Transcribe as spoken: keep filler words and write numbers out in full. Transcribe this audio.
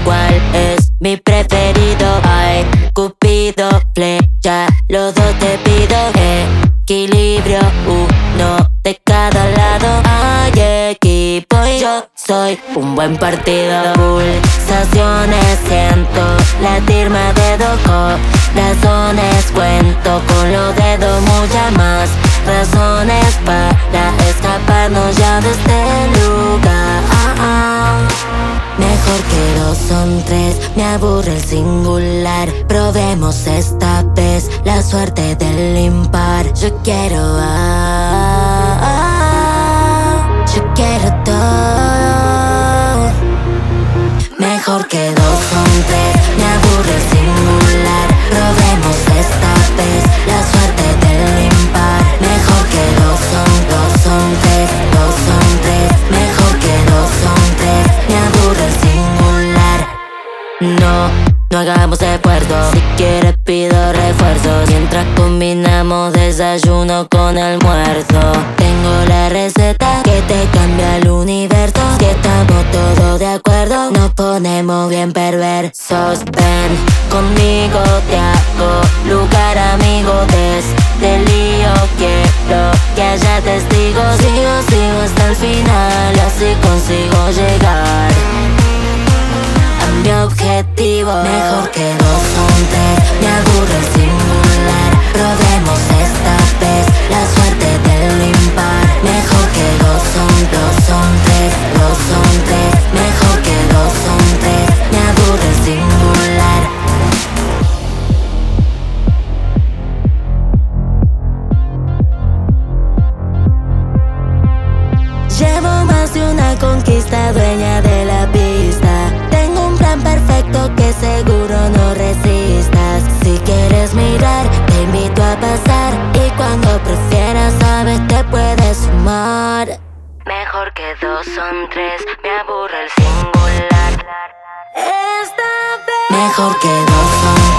cuál es mi preferido. Ay, Cupido, flecha, los dos te pido. Equilibrio, uno de cada lado. Hay equipo y yo soy un buen partido. Pulsaciones siento latir más dedos, corazones cuento con los dedos, muchas más razones para escaparnos ya de este lugar. Mejor que dos son tres, me aburre el singular. Probemos esta vez la suerte del impar. Yo quiero ah, ah, yo quiero todo. Mejor que dos son tres, me aburre el singular. Probemos esta vez la suerte del impar. Mejor que dos son, dos son tres, dos son tres. Mejor que dos son tres, me aburre el singular. No, no hagamos esfuerzos, si quieres pido refuerzos. Mientras combinamos desayuno con almuerzo. Tengo la receta que te cambia el universo. Si estamos todos de acuerdo, nos ponemos bien perversos. Ven conmigo, te hago lugar, amigo. Desde el lío quiero que haya testigos. Sigo, sigo hasta el final, así consigo llegar a mi objetivo. Mejor que dos son tres, me aburre el singular. Probemos esta vez la suerte del impar. Mejor que dos son, dos son tres, dos son tres. Mejor que dos son tres, me aburre el singular. Llevo más de una conquista, dueña de la pista. Tengo un plan perfecto que seguro no resistas. Si quieres mirar, te invito a pasar. Y cuando prefieras, sabes, te puedes sumar. Mejor que dos son tres, me aburre el singular. Esta vez. Mejor que dos son